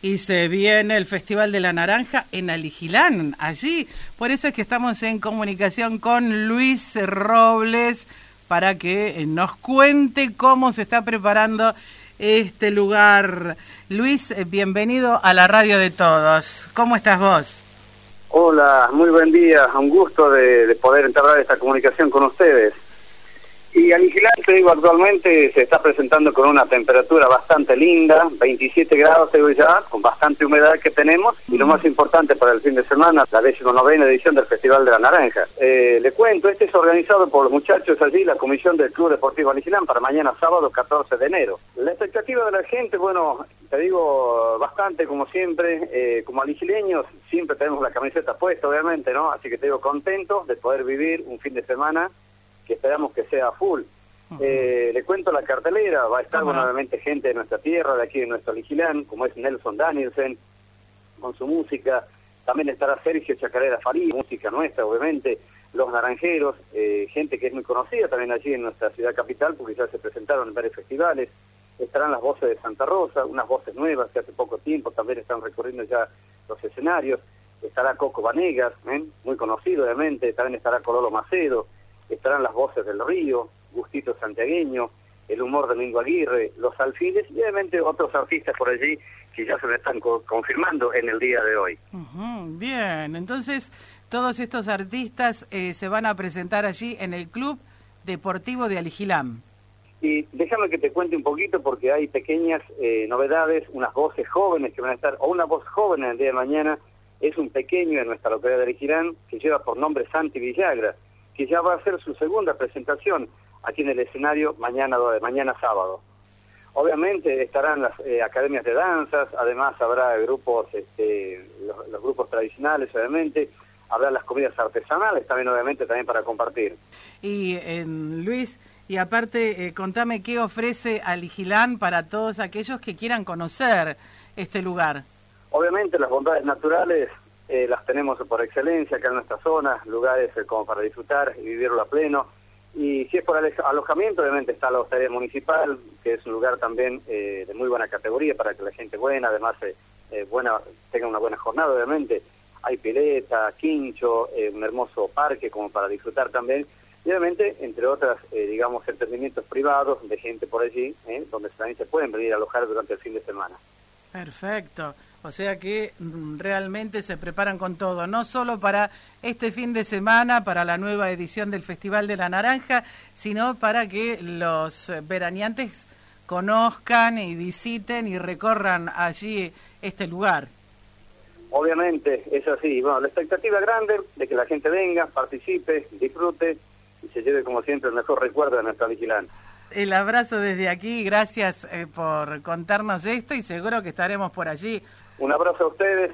y se viene el Festival de la Naranja en Aligilán, allí. Por eso es que estamos en comunicación con Luis Robles para que nos cuente cómo se está preparando este lugar. Luis, bienvenido a la radio de todos. ¿Cómo estás vos? Hola, muy buen día. Un gusto de poder entablar esta comunicación con ustedes. Y Aligilán, te digo, actualmente se está presentando con una temperatura bastante linda, 27 grados, te digo ya, con bastante humedad que tenemos, y lo más importante para el fin de semana, la 19ª edición del Festival de la Naranja. Le cuento, este es organizado por los muchachos allí, la comisión del Club Deportivo Aligilán, para mañana sábado 14 de enero. La expectativa de la gente, bueno, te digo, bastante como siempre, como aligileños, siempre tenemos la camiseta puesta, obviamente, ¿no? Así que te digo, contentos de poder vivir un fin de semana que esperamos que sea full. Le cuento la cartelera, va a estar nuevamente gente de nuestra tierra, de aquí de nuestro Aligilán, como es Nelson Danielsen, con su música. También estará Sergio Chacarera Faría, música nuestra, obviamente, Los Naranjeros, gente que es muy conocida también allí en nuestra ciudad capital, porque ya se presentaron en varios festivales. Estarán las voces de Santa Rosa, unas voces nuevas que hace poco tiempo también están recorriendo ya los escenarios. Estará Coco Vanegas, muy conocido obviamente, también estará Cololo Macedo. Estarán las voces del Río, Gustito Santiagueño, el humor de Mingo Aguirre, Los Alfiles y obviamente otros artistas por allí que ya se me están confirmando en el día de hoy. Bien, entonces todos estos artistas se van a presentar allí en el Club Deportivo de Aligilán. Y déjame que te cuente un poquito porque hay pequeñas novedades, unas voces jóvenes que van a estar, o una voz joven en el día de mañana, es un pequeño de nuestra localidad de Aligilán que lleva por nombre Santi Villagra, que ya va a hacer su segunda presentación aquí en el escenario mañana sábado. Obviamente estarán las academias de danzas, además habrá grupos, los grupos tradicionales, obviamente, habrá las comidas artesanales también, obviamente, también para compartir. Y Luis, y aparte, contame qué ofrece Aligilán para todos aquellos que quieran conocer este lugar. Obviamente las bondades naturales las tenemos por excelencia acá en nuestra zona, lugares como para disfrutar y vivirlo a pleno. Y si es por alojamiento, obviamente está la hostería municipal, que es un lugar también de muy buena categoría para que la gente buena, además tenga una buena jornada, obviamente. Hay pileta, quincho, un hermoso parque como para disfrutar también. Y obviamente, entre otras, digamos, entretenimientos privados de gente por allí, donde también se pueden venir a alojar durante el fin de semana. Perfecto. O sea que realmente se preparan con todo, no solo para este fin de semana, para la nueva edición del Festival de la Naranja, sino para que los veraneantes conozcan y visiten y recorran allí este lugar. Obviamente, es así. Bueno, la expectativa grande de que la gente venga, participe, disfrute y se lleve como siempre el mejor recuerdo de nuestra Aligilán. El abrazo desde aquí, gracias por contarnos esto y seguro que estaremos por allí. Un abrazo a ustedes